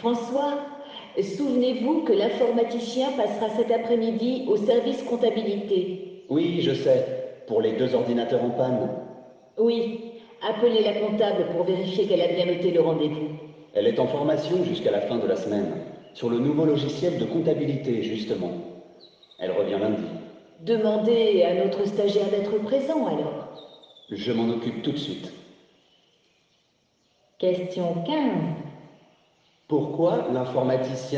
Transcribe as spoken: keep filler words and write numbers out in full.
François, souvenez-vous que l'informaticien passera cet après-midi au service comptabilité. Oui, je sais, pour les deux ordinateurs en panne. Oui, appelez la comptable pour vérifier qu'elle a bien noté le rendez-vous. Elle est en formation jusqu'à la fin de la semaine, sur le nouveau logiciel de comptabilité, justement. Elle revient lundi. Demandez à notre stagiaire d'être présent, alors. Je m'en occupe tout de suite. Question quinze. Pourquoi l'informaticien vient-il ?